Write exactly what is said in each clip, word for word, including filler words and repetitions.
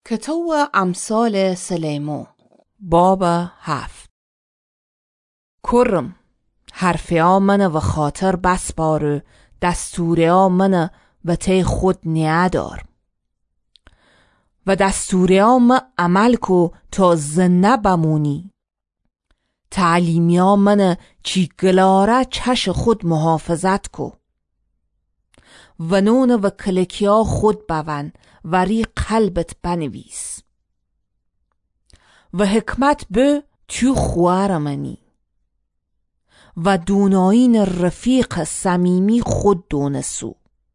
کتاب امثال سلیمو باب هفت. کرم حرفیا منه و خاطر بس باره، دستوریا منه و تی خود نیادار و دستوریا من عمل کو تا زنده بمونی. تعلیمیا منه چی گلاره چش خود محافظت کو و نون و کلکیا خود بون و ری قلبت بنویس و حکمت به تو خوار منی و دوناین رفیق صمیمی خود دونسو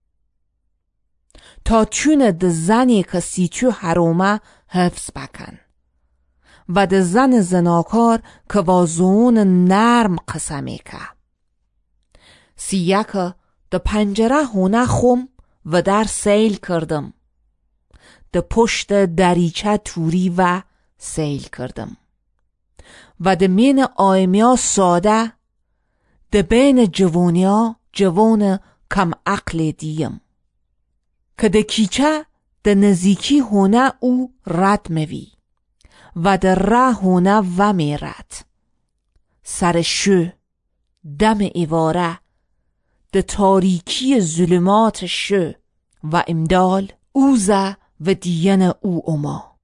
تا چون ده زنی که سی تو حرومه حفظ بکن و ده زن زناکار که وازون نرم قسمه که سیه که ده پنجره هونه خوم و در سیل کردم، ده پشت دریچه توری و سیل کردم و ده مین آیمیا ساده، ده بین جوانیا جوان کم عقل دیم که ده کیچه ده نزیکی هونه او رد موی و ده ره هونه و می رد سر شو دم ایواره ده تاریکی ظلمات شو و امدال اوزه و دیین او اما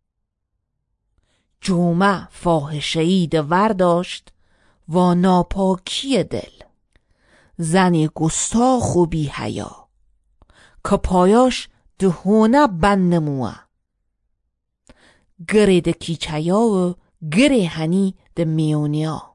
جومه فاحشه‌ای ده ورداشت و ناپاکی دل، زن گستاخ و بی حیا که پایاش ده هونه بند نموه گره ده کیچیا و گره هنی ده میونیا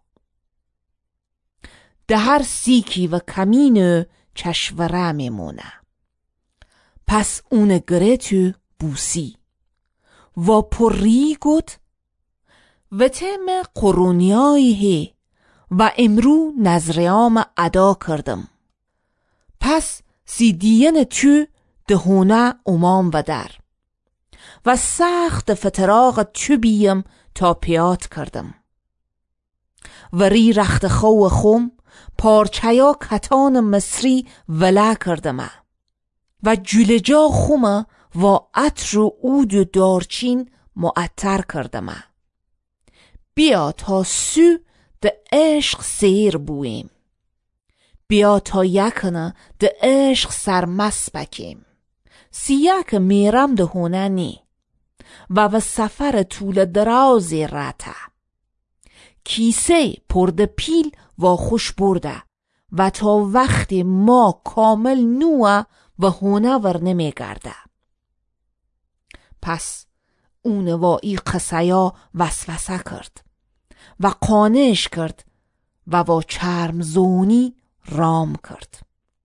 ده هر سیکی و کمین چشوره میمونه. پس اون گره تو بوسی و پری گود و تم قرونیایی هی و امرو نظریام ادا کردم. پس سیدین تو دهونه امام و در و سخت فتراغ تو بیم تا پیات کردم و ری رخت خو خوم پارچیا کتان مصری وله کردم و جلجا خوم و عطر و عود و دارچین معطر کردم. بیا تا سو ده عشق سیر بویم، بیا تا یکنه ده عشق سرمس بکیم. سیک میرم ده هونه نی و و سفر طول درازی رته کیسه پرده پیل و خوش برده و تا وقت ما کامل نوه و هونه ور نمی گرده. پس اون وایی قصیا وسوسه کرد و قانش کرد و با چرم زونی رام کرد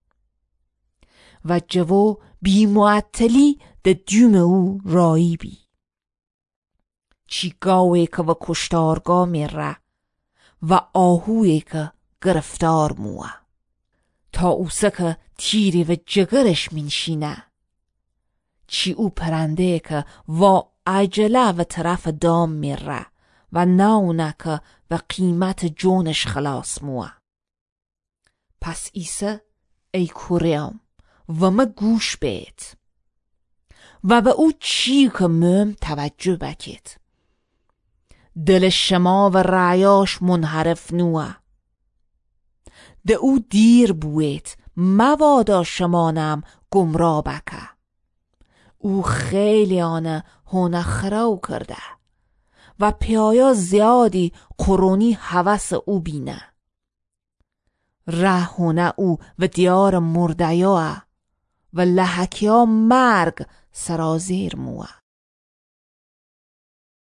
و جو بی معطلی ده دیوم او رایی بی چی گاوی که و کشتارگاه میره و آهوی که گرفتار موه تا اوسه که تیری و جگرش منشینه چی او پرنده که و عجله و طرف دام میره و ناونه که و قیمت جونش خلاص موه. پس ایسه ای کوریم و ما گوش بیت و به او چی که مهم توجه بکید. دل شما و رعیاش منحرف نوه ده او دیر بوید موادا شمانم گمرا بکه. او خیلی آنه هونه خراو کرده و پیایا زیادی قرونی حوث او بینه. ره هونه او و دیار مردیا و لحکیا مرگ سرازیر موه.